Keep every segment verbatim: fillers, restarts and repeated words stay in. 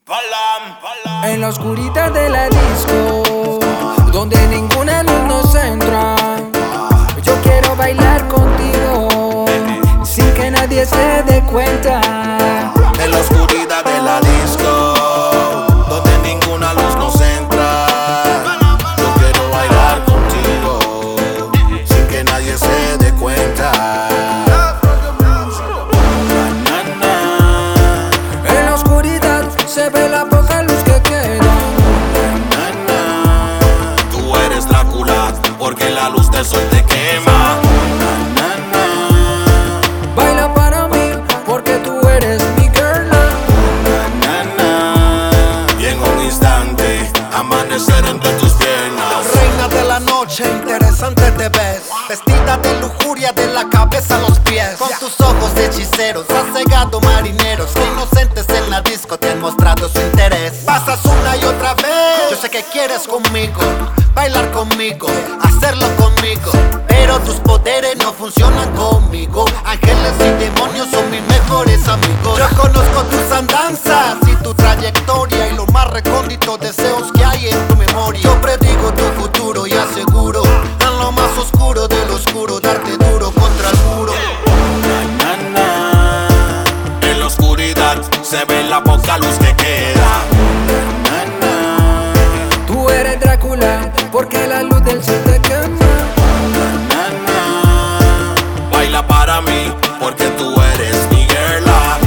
Balam, balam. En la oscuridad de la disco, donde ninguna luz nos entra, yo quiero bailar contigo, sin que nadie se dé cuenta. En la oscuridad de la disco, donde ninguna luz nos entra, yo quiero bailar contigo, sin que nadie se dé cuenta. En la oscuridad se ve la poca luz que queda. Tú eres Drácula, porque la luz del sol te quema. Baila para mí, porque tú eres mi girl. Y en un instante, amanecer entre tus piernas. Reina de la noche, interesante te ves, vestida de lujuria de la cabeza a los pies. Con tus ojos de hechiceros has cegado marineros que inocentes en la disco te han mostrado su interés. Pasas una y otra vez, yo sé que quieres conmigo, bailar conmigo, hacerlo conmigo, pero tus poderes no funcionan conmigo. Ángeles y demonios son mis mejores amigos. Yo conozco tus andanzas y tu trayectoria y los más recónditos deseos que hay en tu memoria. Yo predigo tu futuro y aseguro en lo más oscuro del oscuro darte duro contra el muro. En la oscuridad se ve la poca luz que queda. Tú eres Drácula, porque la luz del sol te quema. Baila para mí, porque tú eres mi girla.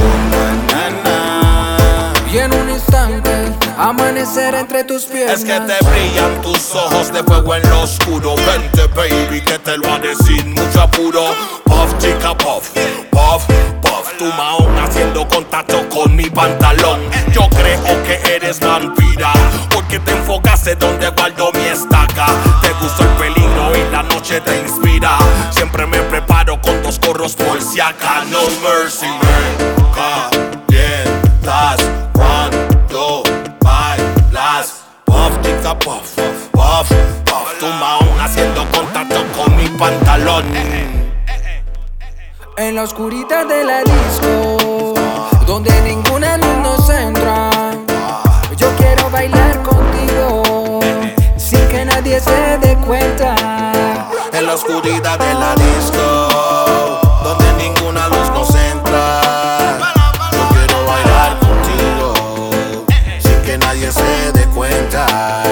Y en un instante, amanecer entre tus piernas. Es que te brillan tus ojos de fuego en lo oscuro. Vente baby, que te lo haré sin mucho apuro. Puff chica puff, puff, puff. Tu mahón haciendo contacto con mi pantalón. Yo creo que eres vampira, porque te enfocaste donde guardo mi estaca. Te gusta el peligro y la noche te inspira. Siempre me preparo con dos corros por si acá. No mercy, man. Calientas cuando bailas. Puff, chica, puff, puff, puff. Tu mahón haciendo contacto con mi pantalón. En la oscuridad de la disco, donde ninguna luz nos entra, yo quiero bailar contigo, sin que nadie se dé cuenta. En la oscuridad de la disco, donde ninguna luz nos entra, yo quiero bailar contigo, sin que nadie se dé cuenta.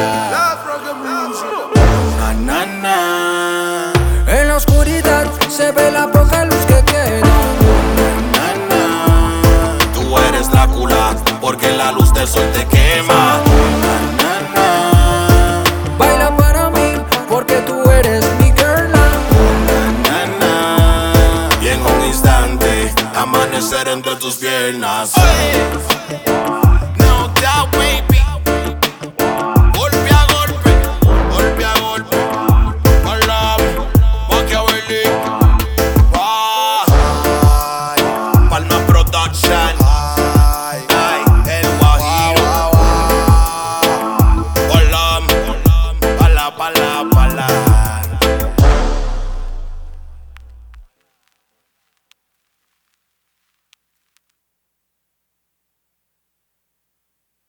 Na, na, na. En la oscuridad se ve la poca luz que queda. Na, na. Tú eres Drácula, porque la luz del sol te quema. Na, na. Baila para mí, porque tú eres mi girl. Na, na. Y en un instante, amanecer entre tus piernas.